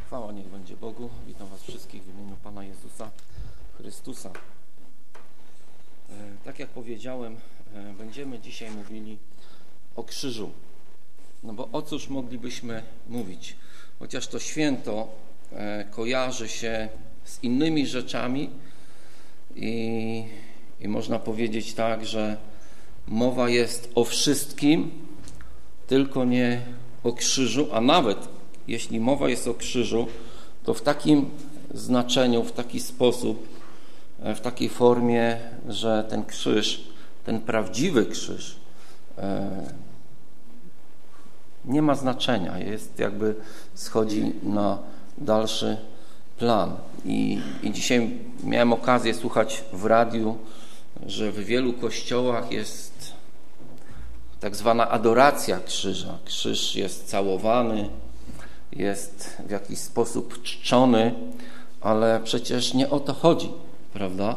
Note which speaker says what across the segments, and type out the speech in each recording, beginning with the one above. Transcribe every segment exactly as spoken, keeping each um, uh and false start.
Speaker 1: Chwała niech będzie Bogu. Witam Was wszystkich w imieniu Pana Jezusa Chrystusa. Tak jak powiedziałem, będziemy dzisiaj mówili o krzyżu. No bo o cóż moglibyśmy mówić? Chociaż to święto kojarzy się z innymi rzeczami i, i można powiedzieć tak, że mowa jest o wszystkim, tylko nie o krzyżu, a nawet jeśli mowa jest o krzyżu, to w takim znaczeniu, w taki sposób, w takiej formie, że ten krzyż, ten prawdziwy krzyż nie ma znaczenia, jest jakby schodzi na dalszy plan. I, i dzisiaj miałem okazję słuchać w radiu, że w wielu kościołach jest tak zwana adoracja krzyża. Krzyż jest całowany, jest w jakiś sposób czczony, ale przecież nie o to chodzi, prawda?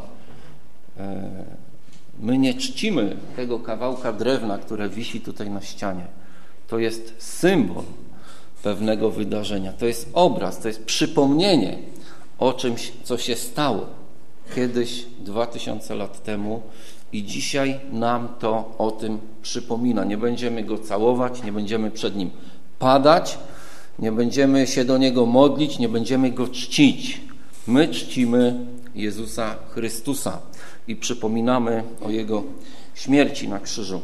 Speaker 1: My nie czcimy tego kawałka drewna, które wisi tutaj na ścianie. To jest symbol pewnego wydarzenia. To jest obraz, to jest przypomnienie o czymś, co się stało kiedyś, dwa tysiące lat temu i dzisiaj nam to o tym przypomina. Nie będziemy go całować, nie będziemy przed nim padać, nie będziemy się do niego modlić, nie będziemy go czcić. My czcimy Jezusa Chrystusa i przypominamy o Jego śmierci na krzyżu.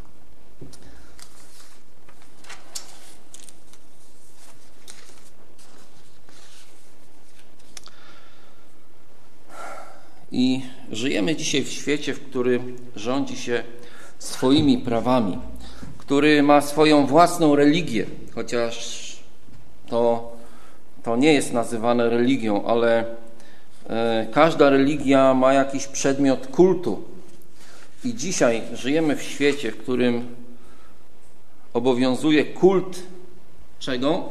Speaker 1: I żyjemy dzisiaj w świecie, w którym rządzi się swoimi prawami, który ma swoją własną religię, chociaż to, to nie jest nazywane religią, ale e, każda religia ma jakiś przedmiot kultu. I dzisiaj żyjemy w świecie, w którym obowiązuje kult czego?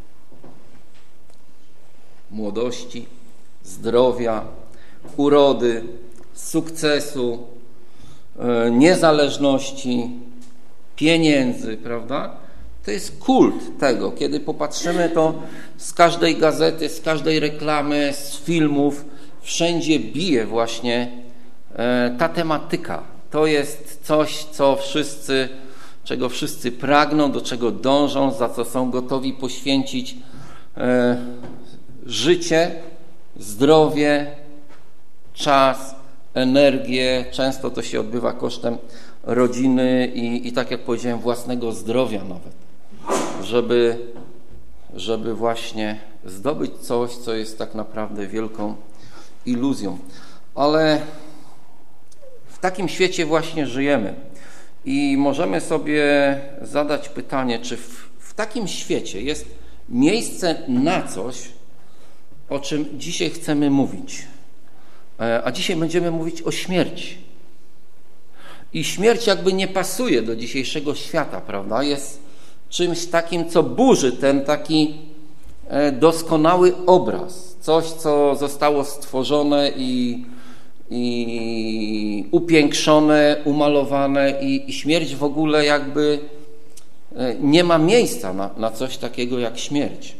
Speaker 1: Młodości, zdrowia, urody, sukcesu, e, niezależności, pieniędzy, prawda? To jest kult tego. Kiedy popatrzymy, to z każdej gazety, z każdej reklamy, z filmów, wszędzie bije właśnie e, ta tematyka. To jest coś, co wszyscy, czego wszyscy pragną, do czego dążą, za co są gotowi poświęcić e, życie, zdrowie, czas, energię. Często to się odbywa kosztem rodziny i, i tak jak powiedziałem, własnego zdrowia nawet, żeby, żeby właśnie zdobyć coś, co jest tak naprawdę wielką iluzją. Ale w takim świecie właśnie żyjemy i możemy sobie zadać pytanie, czy w, w takim świecie jest miejsce na coś, o czym dzisiaj chcemy mówić. A dzisiaj będziemy mówić o śmierci. I śmierć jakby nie pasuje do dzisiejszego świata, prawda? Jest czymś takim, co burzy ten taki doskonały obraz. Coś, co zostało stworzone i, i upiększone, umalowane i, i śmierć w ogóle jakby nie ma miejsca na, na coś takiego jak śmierć.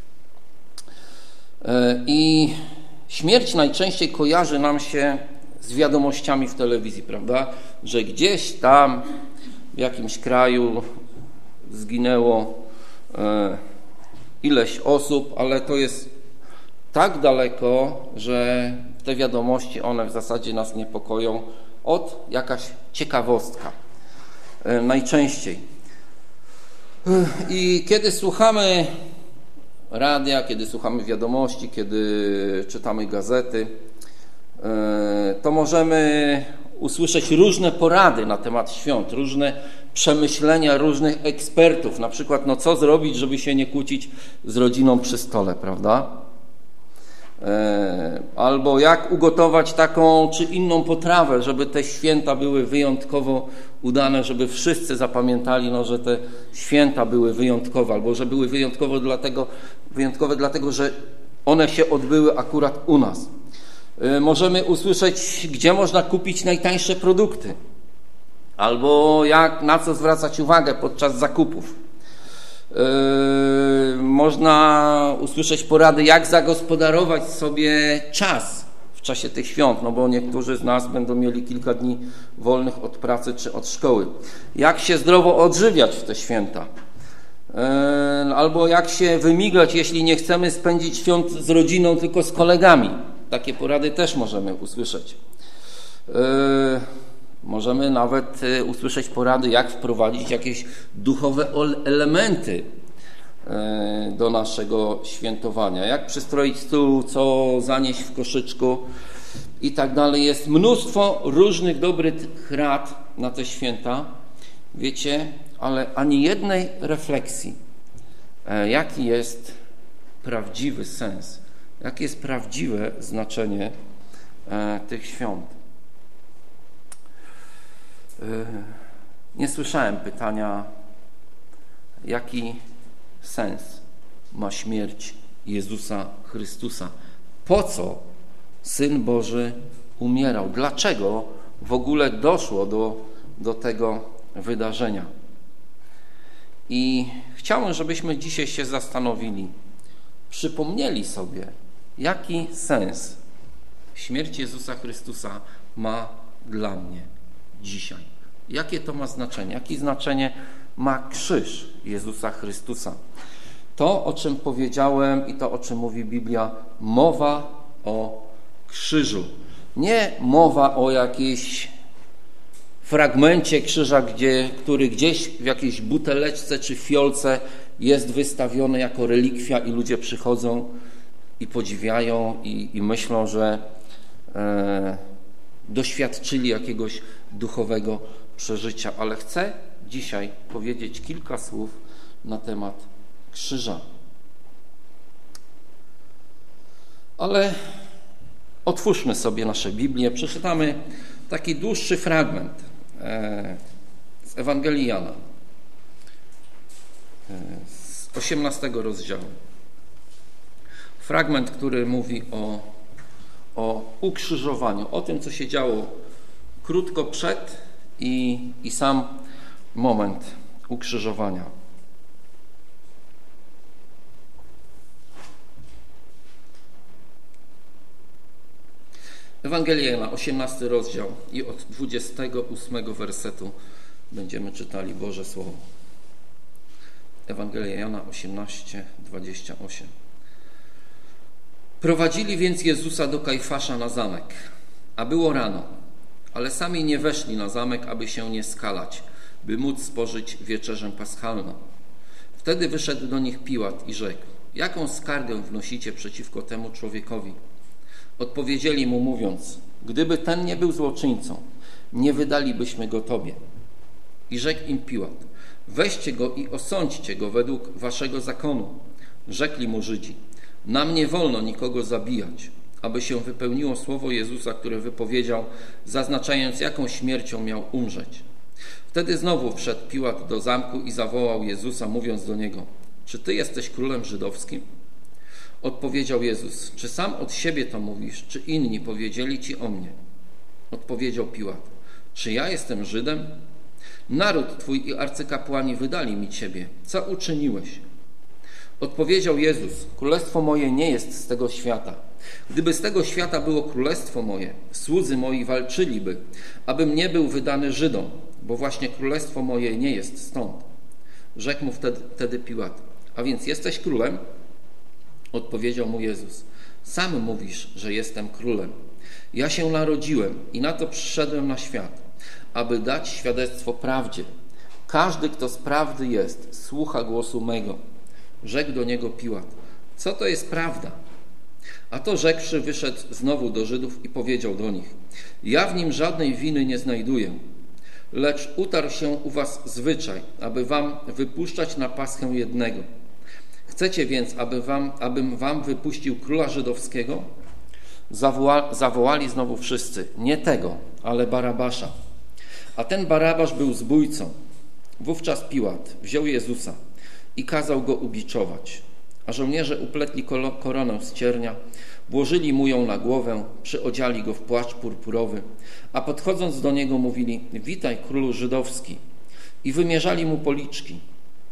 Speaker 1: I śmierć najczęściej kojarzy nam się z wiadomościami w telewizji, prawda? Że gdzieś tam w jakimś kraju zginęło e, ileś osób, ale to jest tak daleko, że te wiadomości, one w zasadzie nas niepokoją. Od jakaś ciekawostka e, najczęściej. E, I kiedy słuchamy radia, kiedy słuchamy wiadomości, kiedy czytamy gazety, to możemy usłyszeć różne porady na temat świąt, różne przemyślenia różnych ekspertów, na przykład no co zrobić, żeby się nie kłócić z rodziną przy stole, prawda? Albo jak ugotować taką czy inną potrawę, żeby te święta były wyjątkowo udane, żeby wszyscy zapamiętali, no, że te święta były wyjątkowe, albo że były wyjątkowo dlatego, wyjątkowe dlatego, że one się odbyły akurat u nas. Możemy usłyszeć, gdzie można kupić najtańsze produkty, albo jak, na co zwracać uwagę podczas zakupów. Yy, można usłyszeć porady, jak zagospodarować sobie czas w czasie tych świąt, no bo niektórzy z nas będą mieli kilka dni wolnych od pracy czy od szkoły. Jak się zdrowo odżywiać w te święta? Yy, albo jak się wymigać, jeśli nie chcemy spędzić świąt z rodziną, tylko z kolegami. Takie porady też możemy usłyszeć. Yy, możemy nawet yy, usłyszeć porady, jak wprowadzić jakieś duchowe elementy yy, do naszego świętowania. Jak przystroić stół, co zanieść w koszyczku i tak dalej. Jest mnóstwo różnych dobrych rad na te święta. Wiecie, ale ani jednej refleksji, yy, jaki jest prawdziwy sens, jakie jest prawdziwe znaczenie e, tych świąt. E, nie słyszałem pytania, jaki sens ma śmierć Jezusa Chrystusa. Po co Syn Boży umierał? Dlaczego w ogóle doszło do, do tego wydarzenia? I chciałem, żebyśmy dzisiaj się zastanowili, przypomnieli sobie, jaki sens śmierć Jezusa Chrystusa ma dla mnie dzisiaj. Jakie to ma znaczenie? Jakie znaczenie ma krzyż Jezusa Chrystusa? To, o czym powiedziałem i to, o czym mówi Biblia, mowa o krzyżu. Nie mowa o jakiejś fragmencie krzyża, gdzie, który gdzieś w jakiejś buteleczce czy fiolce jest wystawiony jako relikwia i ludzie przychodzą i podziwiają i, i myślą, że e, doświadczyli jakiegoś duchowego przeżycia. Ale chcę dzisiaj powiedzieć kilka słów na temat krzyża. Ale otwórzmy sobie nasze Biblię, przeczytamy taki dłuższy fragment e, z Ewangelii Jana, e, z osiemnastego rozdziału. Fragment, który mówi o, o ukrzyżowaniu, o tym, co się działo krótko przed i, i sam moment ukrzyżowania. Ewangelia Jana, osiemnasty rozdział i od dwudziestego ósmego wersetu będziemy czytali Boże Słowo. Ewangelia Jana osiemnaście, dwadzieścia osiem. Prowadzili więc Jezusa do Kajfasza na zamek, a było rano, ale sami nie weszli na zamek, aby się nie skalać, by móc spożyć wieczerzę paschalną. Wtedy wyszedł do nich Piłat i rzekł: jaką skargę wnosicie przeciwko temu człowiekowi? Odpowiedzieli mu mówiąc: gdyby ten nie był złoczyńcą, nie wydalibyśmy go tobie. I rzekł im Piłat: weźcie go i osądźcie go według waszego zakonu. Rzekli mu Żydzi: nam nie wolno nikogo zabijać, aby się wypełniło słowo Jezusa, które wypowiedział, zaznaczając, jaką śmiercią miał umrzeć. Wtedy znowu wszedł Piłat do zamku i zawołał Jezusa, mówiąc do niego: czy ty jesteś królem żydowskim? Odpowiedział Jezus: czy sam od siebie to mówisz, czy inni powiedzieli ci o mnie? Odpowiedział Piłat: czy ja jestem Żydem? Naród twój i arcykapłani wydali mi ciebie. Co uczyniłeś? Odpowiedział Jezus: królestwo moje nie jest z tego świata. Gdyby z tego świata było królestwo moje, słudzy moi walczyliby, abym nie był wydany Żydom, bo właśnie królestwo moje nie jest stąd. Rzekł mu wtedy, wtedy Piłat: a więc jesteś królem? Odpowiedział mu Jezus: sam mówisz, że jestem królem. Ja się narodziłem i na to przyszedłem na świat, aby dać świadectwo prawdzie. Każdy, kto z prawdy jest, słucha głosu mego. Rzekł do niego Piłat: co to jest prawda? A to rzekłszy, wyszedł znowu do Żydów i powiedział do nich: ja w nim żadnej winy nie znajduję, lecz utarł się u was zwyczaj, aby wam wypuszczać na paschę jednego. Chcecie więc, aby wam, abym wam wypuścił króla żydowskiego? Zawoła, zawołali znowu wszyscy: nie tego, ale Barabasza. A ten Barabasz był zbójcą. Wówczas Piłat wziął Jezusa i kazał go ubiczować. A żołnierze upletli koronę z ciernia, włożyli mu ją na głowę, przyodziali go w płaszcz purpurowy, a podchodząc do niego mówili: witaj, królu żydowski, i wymierzali mu policzki.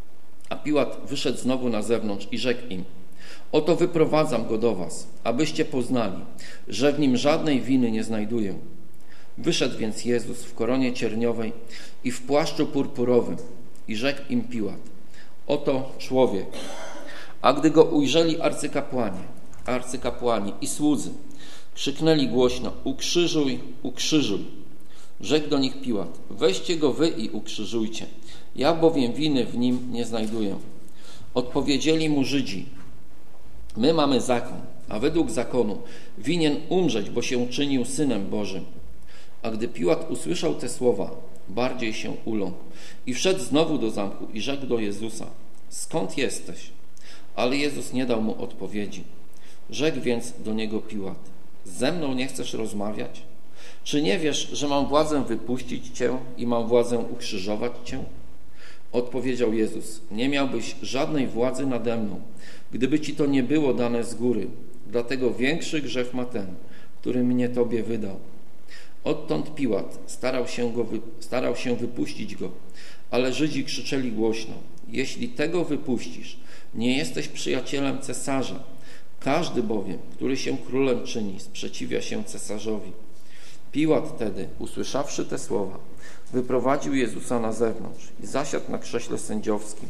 Speaker 1: A Piłat wyszedł znowu na zewnątrz i rzekł im: oto wyprowadzam go do was, abyście poznali, że w nim żadnej winy nie znajduję. Wyszedł więc Jezus w koronie cierniowej i w płaszczu purpurowym i rzekł im Piłat: oto człowiek. A gdy go ujrzeli arcykapłani, arcykapłani i słudzy, krzyknęli głośno: ukrzyżuj, ukrzyżuj. Rzekł do nich Piłat: weźcie go wy i ukrzyżujcie, ja bowiem winy w nim nie znajduję. Odpowiedzieli mu Żydzi: my mamy zakon, a według zakonu winien umrzeć, bo się czynił Synem Bożym. A gdy Piłat usłyszał te słowa, bardziej się uląkł i wszedł znowu do zamku i rzekł do Jezusa: skąd jesteś? Ale Jezus nie dał mu odpowiedzi. Rzekł więc do niego Piłat: ze mną nie chcesz rozmawiać? Czy nie wiesz, że mam władzę wypuścić cię i mam władzę ukrzyżować cię? Odpowiedział Jezus: nie miałbyś żadnej władzy nade mną, gdyby ci to nie było dane z góry. Dlatego większy grzech ma ten, który mnie tobie wydał. Odtąd Piłat starał się, go wy... starał się wypuścić go, ale Żydzi krzyczeli głośno: jeśli tego wypuścisz, nie jesteś przyjacielem cesarza. Każdy bowiem, który się królem czyni, sprzeciwia się cesarzowi. Piłat tedy, usłyszawszy te słowa, wyprowadził Jezusa na zewnątrz i zasiadł na krześle sędziowskim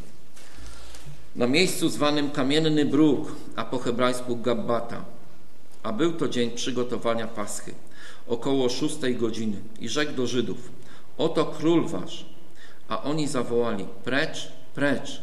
Speaker 1: na miejscu zwanym Kamienny Bruk, a po hebrajsku Gabbata. A był to dzień przygotowania Paschy, około szóstej godziny, i rzekł do Żydów: oto król wasz. A oni zawołali: precz, precz,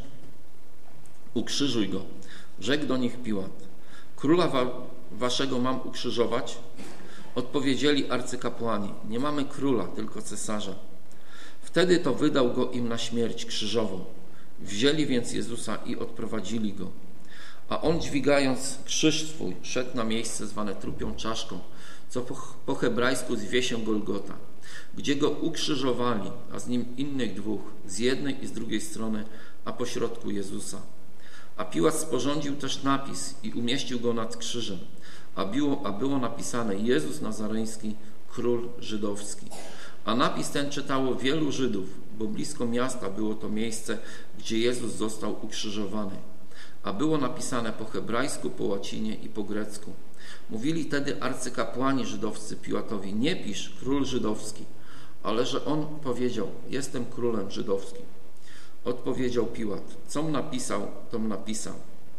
Speaker 1: ukrzyżuj go. Rzekł do nich Piłat: króla wa waszego mam ukrzyżować? Odpowiedzieli arcykapłani: nie mamy króla, tylko cesarza. Wtedy to wydał go im na śmierć krzyżową. Wzięli więc Jezusa i odprowadzili go. A on, dźwigając krzyż swój, szedł na miejsce zwane trupią czaszką, co po, po hebrajsku zwie się Golgota, gdzie go ukrzyżowali, a z nim innych dwóch, z jednej i z drugiej strony, a pośrodku Jezusa. A Piłat sporządził też napis i umieścił go nad krzyżem, a było, a było napisane: Jezus Nazareński, król żydowski. A napis ten czytało wielu Żydów, bo blisko miasta było to miejsce, gdzie Jezus został ukrzyżowany. A było napisane po hebrajsku, po łacinie i po grecku. Mówili tedy arcykapłani żydowscy Piłatowi: nie pisz król żydowski, ale że on powiedział: jestem królem żydowskim. Odpowiedział Piłat: com napisał, tom napisał.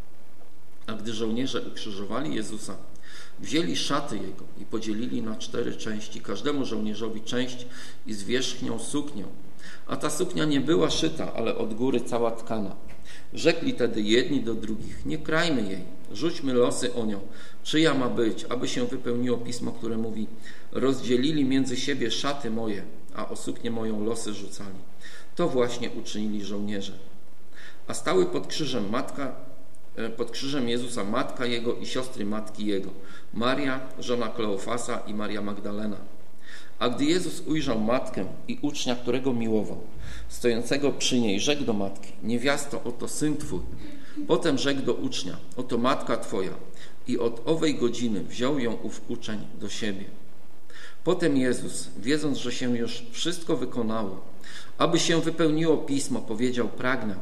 Speaker 1: A gdy żołnierze ukrzyżowali Jezusa, wzięli szaty jego i podzielili na cztery części, każdemu żołnierzowi część i zwierzchnią suknię. A ta suknia nie była szyta, ale od góry cała tkana. Rzekli tedy jedni do drugich: nie krajmy jej, rzućmy losy o nią, czyja ma być, aby się wypełniło pismo, które mówi: rozdzielili między siebie szaty moje, a o suknię moją losy rzucali. To właśnie uczynili żołnierze. A stały pod krzyżem matka, pod krzyżem Jezusa matka jego i siostry matki jego, Maria, żona Kleofasa, i Maria Magdalena. A gdy Jezus ujrzał matkę i ucznia, którego miłował, stojącego przy niej, rzekł do matki: niewiasto, oto syn twój. Potem rzekł do ucznia: oto matka twoja. I od owej godziny wziął ją ów uczeń do siebie. Potem Jezus, wiedząc, że się już wszystko wykonało, aby się wypełniło pismo, powiedział: pragnę.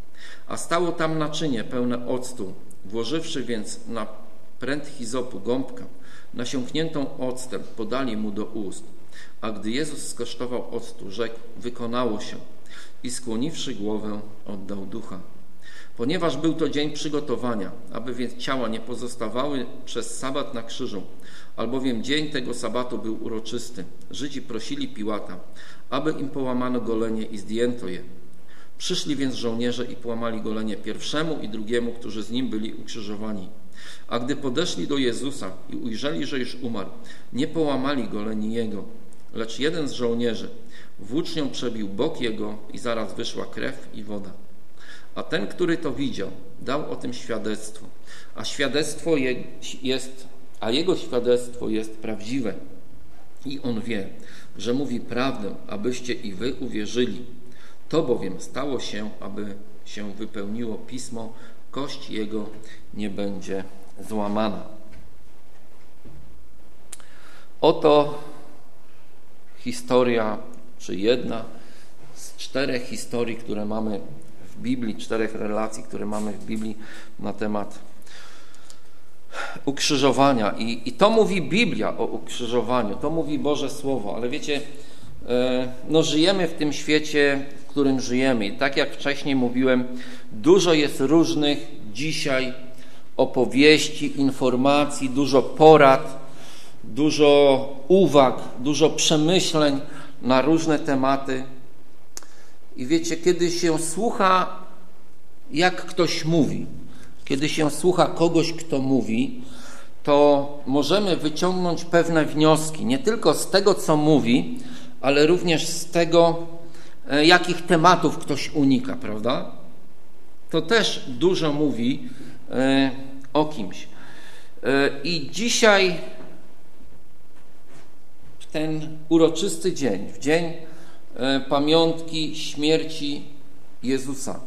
Speaker 1: A stało tam naczynie pełne octu. Włożywszy więc na pręt hizopu gąbkę nasiąkniętą octem, podali mu do ust. A gdy Jezus skosztował octu, rzekł: wykonało się. I skłoniwszy głowę, oddał ducha. Ponieważ był to dzień przygotowania, aby więc ciała nie pozostawały przez sabat na krzyżu, albowiem dzień tego sabatu był uroczysty, Żydzi prosili Piłata, aby im połamano golenie i zdjęto je. Przyszli więc żołnierze i połamali golenie pierwszemu i drugiemu, którzy z nim byli ukrzyżowani. A gdy podeszli do Jezusa i ujrzeli, że już umarł, nie połamali goleni jego, lecz jeden z żołnierzy włócznią przebił bok jego i zaraz wyszła krew i woda. A ten, który to widział, dał o tym świadectwo, a świadectwo jest, a jego świadectwo jest prawdziwe. I on wie, że mówi prawdę, abyście i wy uwierzyli. To bowiem stało się, aby się wypełniło pismo: kość jego nie będzie złamana. Oto historia, czy jedna z czterech historii, które mamy w w Biblii, czterech relacji, które mamy w Biblii na temat ukrzyżowania. I, i to mówi Biblia o ukrzyżowaniu, to mówi Boże Słowo, ale wiecie, no żyjemy w tym świecie, w którym żyjemy i tak jak wcześniej mówiłem, dużo jest różnych dzisiaj opowieści, informacji, dużo porad, dużo uwag, dużo przemyśleń na różne tematy. I wiecie, kiedy się słucha, jak ktoś mówi, kiedy się słucha kogoś, kto mówi, to możemy wyciągnąć pewne wnioski, nie tylko z tego, co mówi, ale również z tego, jakich tematów ktoś unika, prawda? To też dużo mówi o kimś. I dzisiaj, w ten uroczysty dzień, w dzień pamiątki śmierci Jezusa,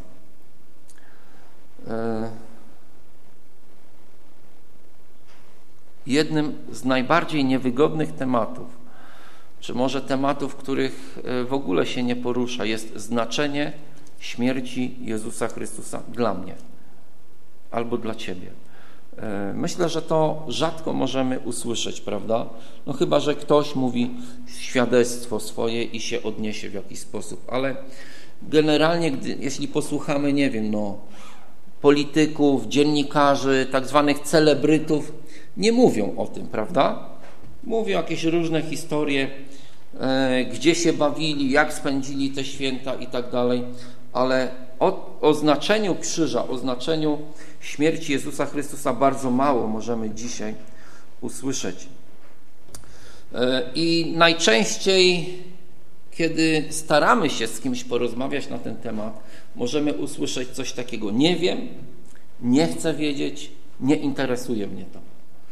Speaker 1: jednym z najbardziej niewygodnych tematów, czy może tematów, których w ogóle się nie porusza, jest znaczenie śmierci Jezusa Chrystusa dla mnie albo dla Ciebie. Myślę, że to rzadko możemy usłyszeć, prawda? No chyba, że ktoś mówi świadectwo swoje i się odniesie w jakiś sposób, ale generalnie, gdy, jeśli posłuchamy, nie wiem, no, polityków, dziennikarzy, tak zwanych celebrytów, nie mówią o tym, prawda? Mówią jakieś różne historie, e, gdzie się bawili, jak spędzili te święta i tak dalej, ale o, o znaczeniu krzyża, o znaczeniu śmierci Jezusa Chrystusa bardzo mało możemy dzisiaj usłyszeć. E, I najczęściej, kiedy staramy się z kimś porozmawiać na ten temat, możemy usłyszeć coś takiego: nie wiem, nie chcę wiedzieć, nie interesuje mnie to.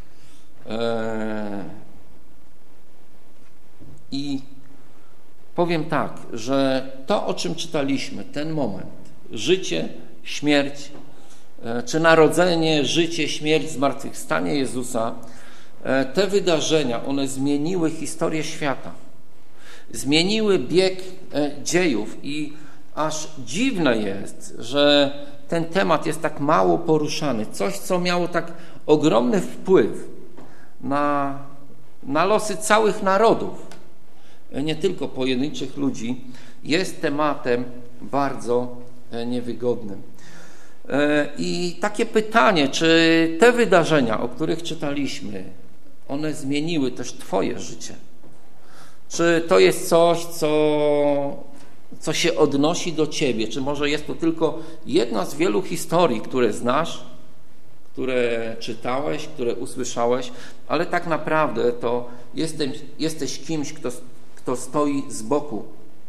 Speaker 1: I powiem tak, że to, o czym czytaliśmy, ten moment, życie, śmierć, czy narodzenie, życie, śmierć, zmartwychwstanie Jezusa, te wydarzenia, one zmieniły historię świata, zmieniły bieg dziejów i aż dziwne jest, że ten temat jest tak mało poruszany. Coś, co miało tak ogromny wpływ na, na losy całych narodów, nie tylko pojedynczych ludzi, jest tematem bardzo niewygodnym. I takie pytanie, czy te wydarzenia, o których czytaliśmy, one zmieniły też Twoje życie? Czy to jest coś, co, co się odnosi do Ciebie? Czy może jest to tylko jedna z wielu historii, które znasz, które czytałeś, które usłyszałeś, ale tak naprawdę to jesteś, jesteś kimś, kto, kto stoi z boku.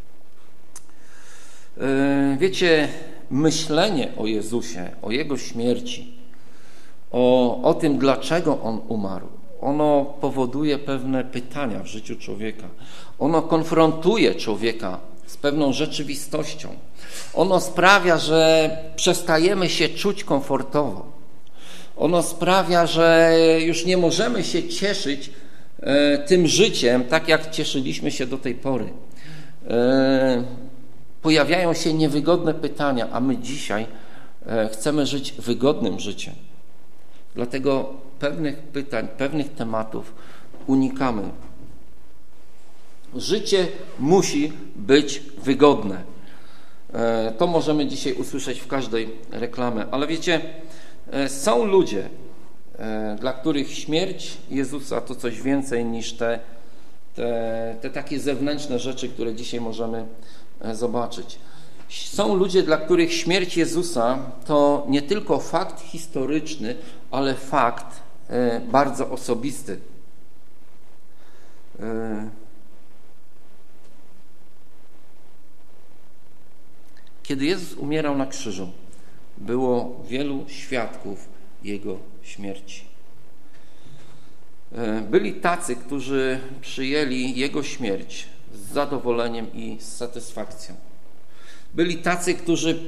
Speaker 1: Wiecie, myślenie o Jezusie, o Jego śmierci, o, o tym, dlaczego On umarł, ono powoduje pewne pytania w życiu człowieka. Ono konfrontuje człowieka z pewną rzeczywistością. Ono sprawia, że przestajemy się czuć komfortowo. Ono sprawia, że już nie możemy się cieszyć e, tym życiem, tak jak cieszyliśmy się do tej pory. E, pojawiają się niewygodne pytania, a my dzisiaj e, chcemy żyć wygodnym życiem. Dlatego pewnych pytań, pewnych tematów unikamy. Życie musi być wygodne. E, to możemy dzisiaj usłyszeć w każdej reklamie, ale wiecie, są ludzie, dla których śmierć Jezusa to coś więcej niż te, te, te takie zewnętrzne rzeczy, które dzisiaj możemy zobaczyć. Są ludzie, dla których śmierć Jezusa to nie tylko fakt historyczny, ale fakt bardzo osobisty. Kiedy Jezus umierał na krzyżu, było wielu świadków Jego śmierci. Byli tacy, którzy przyjęli Jego śmierć z zadowoleniem i z satysfakcją. Byli tacy, którzy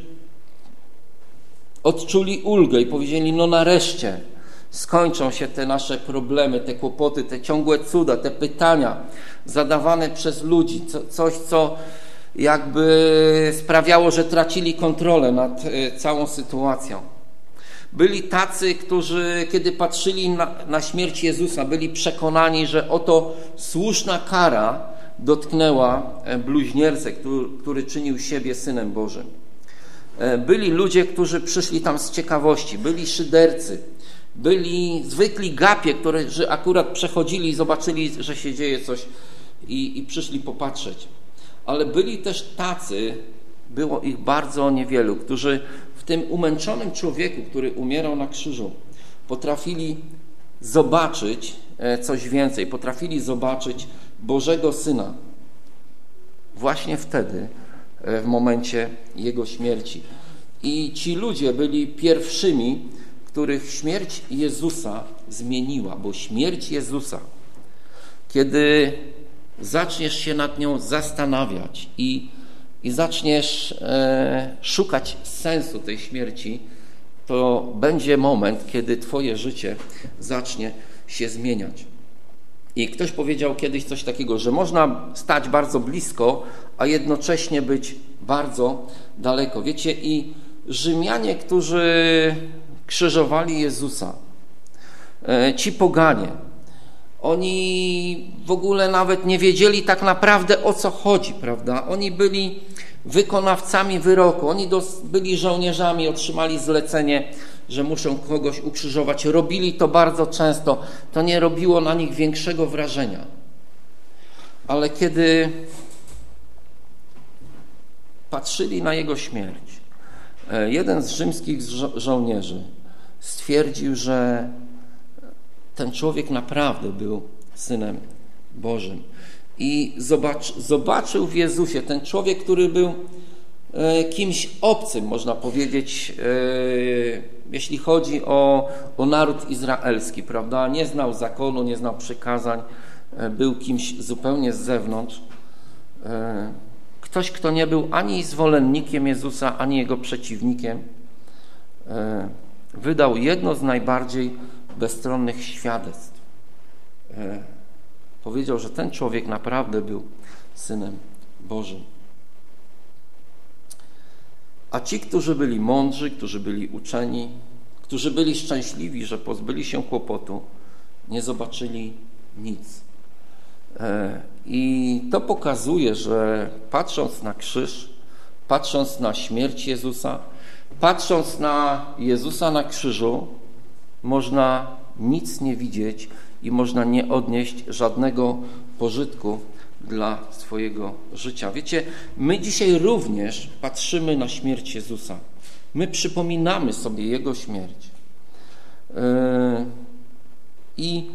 Speaker 1: odczuli ulgę i powiedzieli: no nareszcie skończą się te nasze problemy, te kłopoty, te ciągłe cuda, te pytania zadawane przez ludzi, co, coś, co jakby sprawiało, że tracili kontrolę nad całą sytuacją. Byli tacy, którzy kiedy patrzyli na, na śmierć Jezusa, byli przekonani, że oto słuszna kara dotknęła bluźniercę, który, który czynił siebie Synem Bożym. Byli ludzie, którzy przyszli tam z ciekawości, byli szydercy, byli zwykli gapie, którzy akurat przechodzili i zobaczyli, że się dzieje coś i, i przyszli popatrzeć. Ale byli też tacy, było ich bardzo niewielu, którzy w tym umęczonym człowieku, który umierał na krzyżu, potrafili zobaczyć coś więcej, potrafili zobaczyć Bożego Syna. Właśnie wtedy, w momencie Jego śmierci. I ci ludzie byli pierwszymi, których śmierć Jezusa zmieniła, bo śmierć Jezusa, kiedy zaczniesz się nad nią zastanawiać i, i zaczniesz e, szukać sensu tej śmierci, to będzie moment, kiedy twoje życie zacznie się zmieniać. I ktoś powiedział kiedyś coś takiego, że można stać bardzo blisko, a jednocześnie być bardzo daleko. Wiecie, i Rzymianie, którzy krzyżowali Jezusa, ci poganie, oni w ogóle nawet nie wiedzieli tak naprawdę, o co chodzi, prawda? Oni byli wykonawcami wyroku, oni byli żołnierzami, otrzymali zlecenie, że muszą kogoś ukrzyżować. Robili to bardzo często. To nie robiło na nich większego wrażenia. Ale kiedy patrzyli na Jego śmierć, jeden z rzymskich żo- żołnierzy stwierdził, że ten człowiek naprawdę był Synem Bożym. I zobacz, zobaczył w Jezusie ten człowiek, który był e, kimś obcym, można powiedzieć, e, jeśli chodzi o, o naród izraelski, prawda? Nie znał zakonu, nie znał przykazań, e, był kimś zupełnie z zewnątrz. E, ktoś, kto nie był ani zwolennikiem Jezusa, ani Jego przeciwnikiem, e, wydał jedno z najbardziej bezstronnych świadectw. E, powiedział, że ten człowiek naprawdę był Synem Bożym. A ci, którzy byli mądrzy, którzy byli uczeni, którzy byli szczęśliwi, że pozbyli się kłopotu, nie zobaczyli nic. I to pokazuje, że patrząc na krzyż, patrząc na śmierć Jezusa, patrząc na Jezusa na krzyżu, można nic nie widzieć i można nie odnieść żadnego pożytku dla swojego życia. Wiecie, my dzisiaj również patrzymy na śmierć Jezusa. My przypominamy sobie Jego śmierć. Yy, I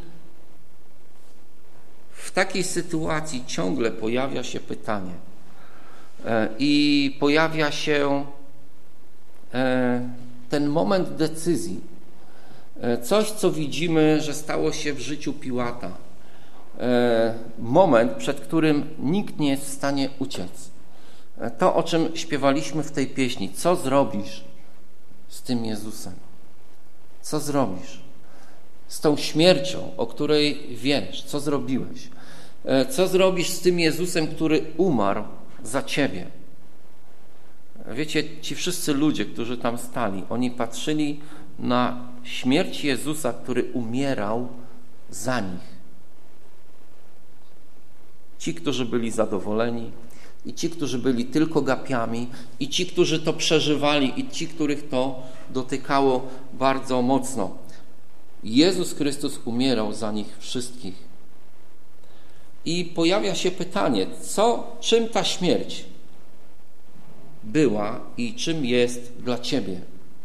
Speaker 1: w takiej sytuacji ciągle pojawia się pytanie yy, i pojawia się yy, ten moment decyzji. Yy, coś, co widzimy, że stało się w życiu Piłata. Moment, przed którym nikt nie jest w stanie uciec. To, o czym śpiewaliśmy w tej pieśni. Co zrobisz z tym Jezusem? Co zrobisz z tą śmiercią, o której wiesz? Co zrobiłeś? Co zrobisz z tym Jezusem, który umarł za ciebie? Wiecie, ci wszyscy ludzie, którzy tam stali, oni patrzyli na śmierć Jezusa, który umierał za nich. Ci, którzy byli zadowoleni, i ci, którzy byli tylko gapiami, i ci, którzy to przeżywali, i ci, których to dotykało bardzo mocno. Jezus Chrystus umierał za nich wszystkich. I pojawia się pytanie, co, czym ta śmierć była i czym jest dla ciebie?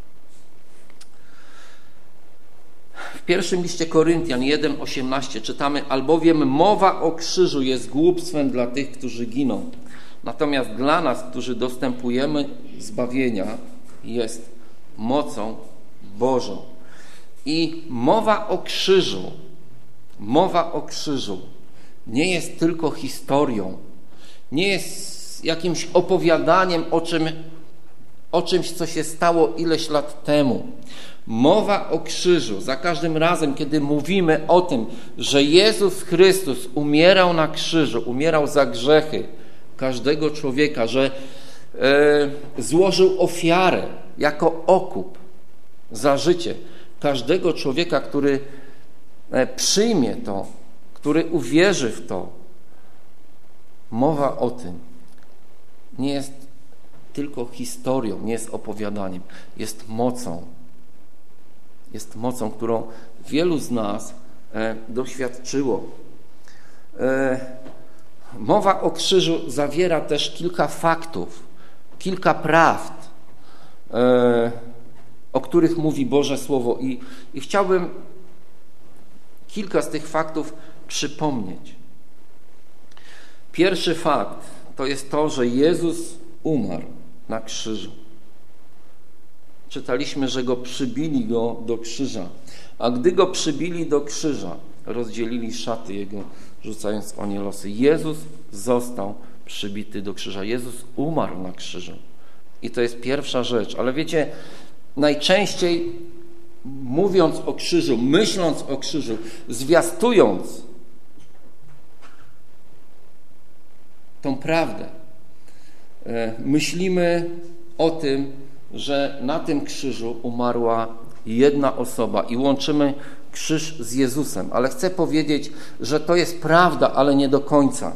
Speaker 1: W pierwszym liście Koryntian jeden osiemnaście czytamy: albowiem mowa o krzyżu jest głupstwem dla tych, którzy giną. Natomiast dla nas, którzy dostępujemy zbawienia, jest mocą Bożą. I mowa o krzyżu, mowa o krzyżu nie jest tylko historią, nie jest jakimś opowiadaniem o czym, o czymś, co się stało ileś lat temu. Mowa o krzyżu, za każdym razem, kiedy mówimy o tym, że Jezus Chrystus umierał na krzyżu, umierał za grzechy każdego człowieka, że e, złożył ofiarę jako okup za życie każdego człowieka, który e, przyjmie to, który uwierzy w to. Mowa o tym nie jest tylko historią, nie jest opowiadaniem, jest mocą. Jest mocą, którą wielu z nas e, doświadczyło. E, mowa o krzyżu zawiera też kilka faktów, kilka prawd, e, o których mówi Boże Słowo. I, I chciałbym kilka z tych faktów przypomnieć. Pierwszy fakt to jest to, że Jezus umarł na krzyżu. Czytaliśmy, że Go przybili go do krzyża, a gdy Go przybili do krzyża, rozdzielili szaty Jego, rzucając o nie losy. Jezus został przybity do krzyża. Jezus umarł na krzyżu. I to jest pierwsza rzecz. Ale wiecie, najczęściej mówiąc o krzyżu, myśląc o krzyżu, zwiastując tą prawdę, myślimy o tym, że na tym krzyżu umarła jedna osoba i łączymy krzyż z Jezusem. Ale chcę powiedzieć, że to jest prawda, ale nie do końca.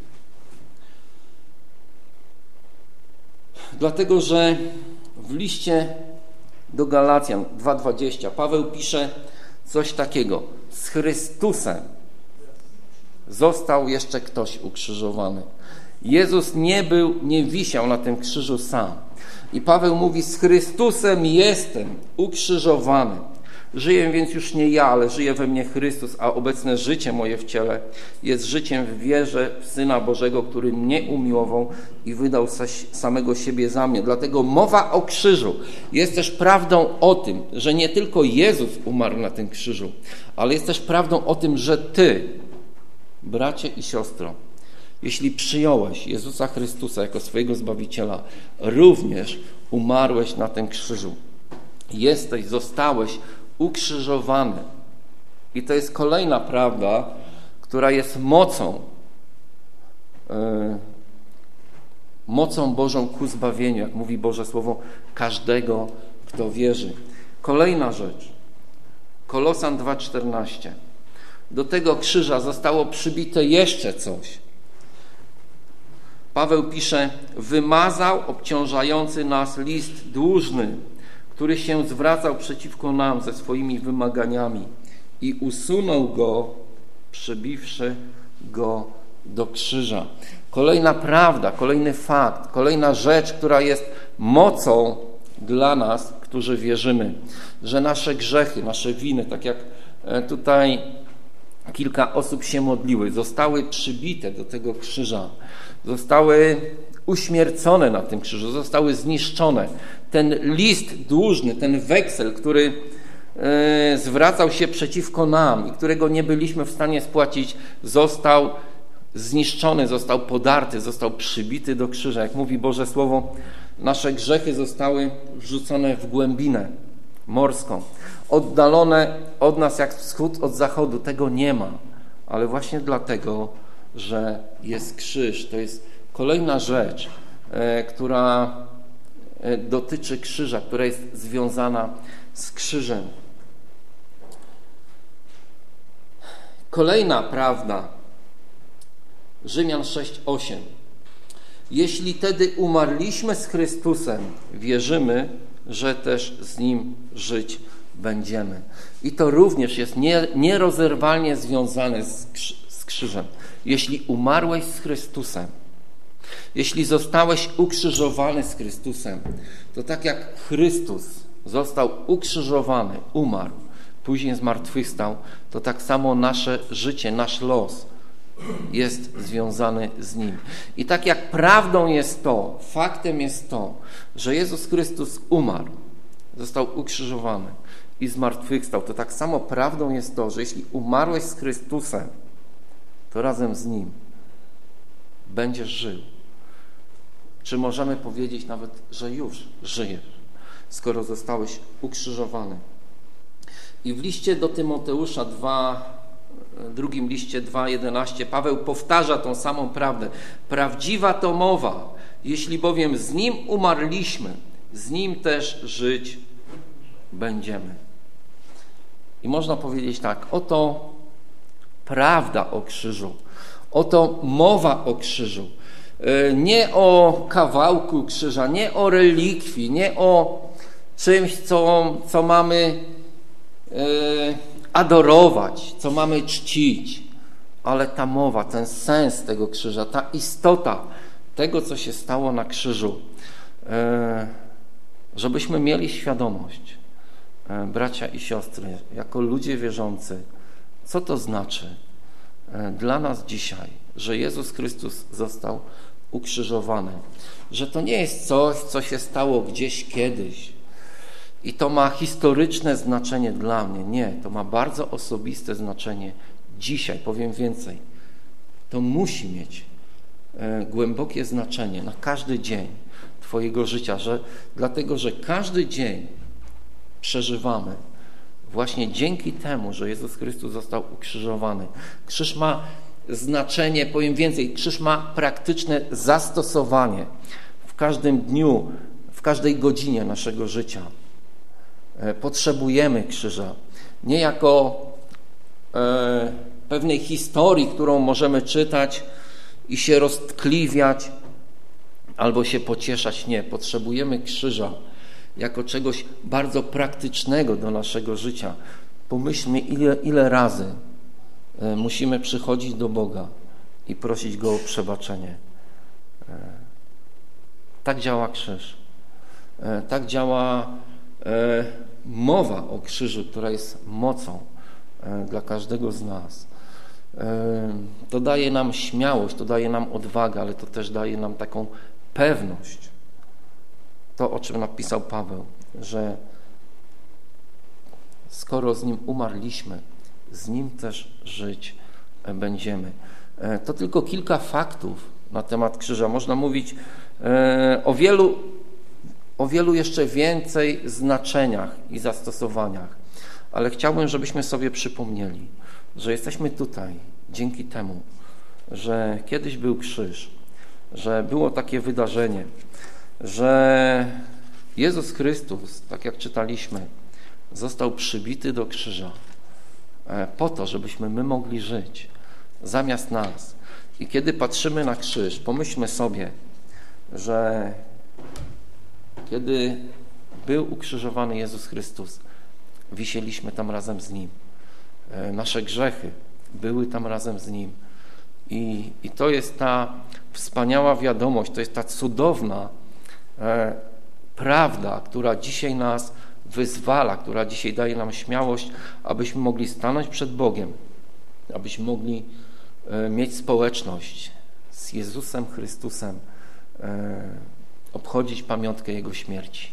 Speaker 1: Dlatego, że w liście do Galacjan dwa dwadzieścia Paweł pisze coś takiego. Z Chrystusem został jeszcze ktoś ukrzyżowany. Jezus nie był, nie wisiał na tym krzyżu sam. I Paweł mówi, z Chrystusem jestem ukrzyżowany. Żyję więc już nie ja, ale żyje we mnie Chrystus, a obecne życie moje w ciele jest życiem w wierze w Syna Bożego, który mnie umiłował i wydał samego siebie za mnie. Dlatego mowa o krzyżu jest też prawdą o tym, że nie tylko Jezus umarł na tym krzyżu, ale jest też prawdą o tym, że ty, bracie i siostro, jeśli przyjąłeś Jezusa Chrystusa jako swojego Zbawiciela, również umarłeś na tym krzyżu. Jesteś, zostałeś ukrzyżowany. I to jest kolejna prawda, która jest mocą, yy, mocą Bożą ku zbawieniu, jak mówi Boże Słowo, każdego, kto wierzy. Kolejna rzecz. Kolosan dwa czternaście. Do tego krzyża zostało przybite jeszcze coś. Paweł pisze, wymazał obciążający nas list dłużny, który się zwracał przeciwko nam ze swoimi wymaganiami i usunął go, przybiwszy go do krzyża. Kolejna prawda, kolejny fakt, kolejna rzecz, która jest mocą dla nas, którzy wierzymy, że nasze grzechy, nasze winy, tak jak tutaj kilka osób się modliły, zostały przybite do tego krzyża, zostały uśmiercone na tym krzyżu, zostały zniszczone. Ten list dłużny, ten weksel, który e, zwracał się przeciwko nam i którego nie byliśmy w stanie spłacić, został zniszczony, został podarty, został przybity do krzyża. Jak mówi Boże Słowo, nasze grzechy zostały wrzucone w głębinę morską, oddalone od nas jak wschód od zachodu. Tego nie ma, ale właśnie dlatego, że jest krzyż. To jest kolejna rzecz, e, która e, dotyczy krzyża, która jest związana z krzyżem. Kolejna prawda, Rzymian sześć osiem. Jeśli tedy umarliśmy z Chrystusem, wierzymy, że też z Nim żyć będziemy. I to również jest nie, nierozerwalnie związane z, z krzyżem. Jeśli umarłeś z Chrystusem, jeśli zostałeś ukrzyżowany z Chrystusem, to tak jak Chrystus został ukrzyżowany, umarł, później zmartwychwstał, to tak samo nasze życie, nasz los jest związany z Nim. I tak jak prawdą jest to, faktem jest to, że Jezus Chrystus umarł, został ukrzyżowany i zmartwychwstał, to tak samo prawdą jest to, że jeśli umarłeś z Chrystusem, to razem z Nim będziesz żył. Czy możemy powiedzieć nawet, że już żyjesz, skoro zostałeś ukrzyżowany? I w liście do Tymoteusza dwa drugim liście dwa jedenaście Paweł powtarza tą samą prawdę. Prawdziwa to mowa, jeśli bowiem z Nim umarliśmy, z Nim też żyć będziemy. I można powiedzieć tak, oto prawda o krzyżu, oto mowa o krzyżu. Nie o kawałku krzyża, nie o relikwii, nie o czymś, co, co mamy adorować, co mamy czcić, ale ta mowa, ten sens tego krzyża, ta istota tego, co się stało na krzyżu, żebyśmy mieli świadomość, bracia i siostry, jako ludzie wierzący, co to znaczy dla nas dzisiaj, że Jezus Chrystus został ukrzyżowany, że to nie jest coś, co się stało gdzieś kiedyś i to ma historyczne znaczenie dla mnie. Nie, to ma bardzo osobiste znaczenie dzisiaj. Powiem więcej, to musi mieć e, głębokie znaczenie na każdy dzień Twojego życia, że, dlatego, że każdy dzień przeżywamy właśnie dzięki temu, że Jezus Chrystus został ukrzyżowany. Krzyż ma znaczenie, powiem więcej, krzyż ma praktyczne zastosowanie w każdym dniu, w każdej godzinie naszego życia. Potrzebujemy krzyża. Nie jako e, pewnej historii, którą możemy czytać i się roztkliwiać albo się pocieszać. Nie, potrzebujemy krzyża jako czegoś bardzo praktycznego do naszego życia. Pomyślmy, ile, ile razy e, musimy przychodzić do Boga i prosić Go o przebaczenie. E, tak działa krzyż. E, tak działa e, mowa o krzyżu, która jest mocą e, dla każdego z nas. E, to daje nam śmiałość, to daje nam odwagę, ale to też daje nam taką pewność. To, o czym napisał Paweł, że skoro z Nim umarliśmy, z Nim też żyć będziemy. E, to tylko kilka faktów na temat krzyża. Można mówić e, o wielu o wielu jeszcze więcej znaczeniach i zastosowaniach, ale chciałbym, żebyśmy sobie przypomnieli, że jesteśmy tutaj dzięki temu, że kiedyś był krzyż, że było takie wydarzenie, że Jezus Chrystus, tak jak czytaliśmy, został przybity do krzyża po to, żebyśmy my mogli żyć zamiast nas. I kiedy patrzymy na krzyż, pomyślmy sobie, że kiedy był ukrzyżowany Jezus Chrystus, wisieliśmy tam razem z Nim. Nasze grzechy były tam razem z Nim. I, i to jest ta wspaniała wiadomość, to jest ta cudowna e, prawda, która dzisiaj nas wyzwala, która dzisiaj daje nam śmiałość, abyśmy mogli stanąć przed Bogiem, abyśmy mogli e, mieć społeczność z Jezusem Chrystusem, e, obchodzić pamiątkę Jego śmierci.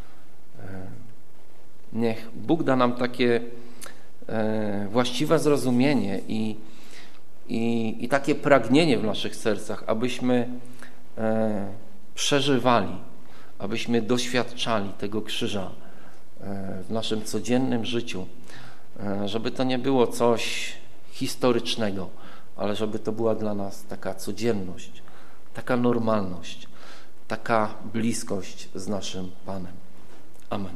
Speaker 1: Niech Bóg da nam takie właściwe zrozumienie i, i, i takie pragnienie w naszych sercach, abyśmy przeżywali, abyśmy doświadczali tego krzyża w naszym codziennym życiu, żeby to nie było coś historycznego, ale żeby to była dla nas taka codzienność, taka normalność, taka bliskość z naszym Panem. Amen.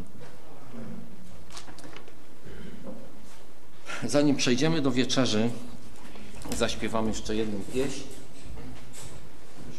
Speaker 1: Zanim przejdziemy do wieczerzy, zaśpiewamy jeszcze jedną pieśń.